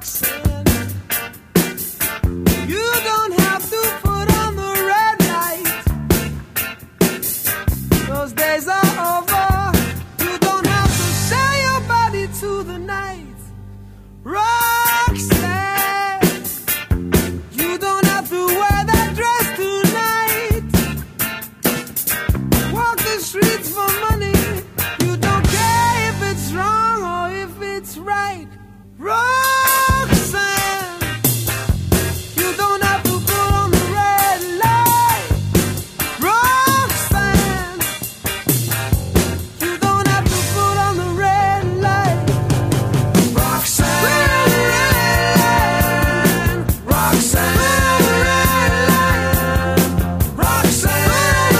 Roxanne, you don't have to put on the red light. Those days are over. You don't have to sell your body to the night. Roxanne, you don't have to wear that dress tonight. Walk the streets for money. You don't care if it's wrong or if it's right. Roxanne, you don't have to put on the red light. Roxanne, you don't have to put on the red light. Roxanne, Roxanne, Roxanne,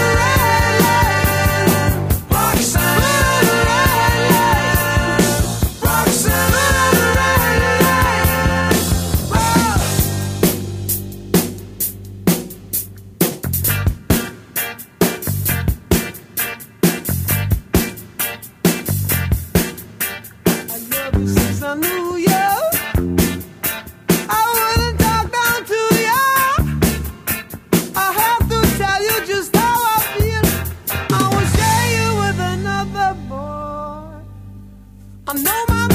I love you since I knew you. I wouldn't talk down to you. I have to tell you just how I feel. I will share you with another boy. I know my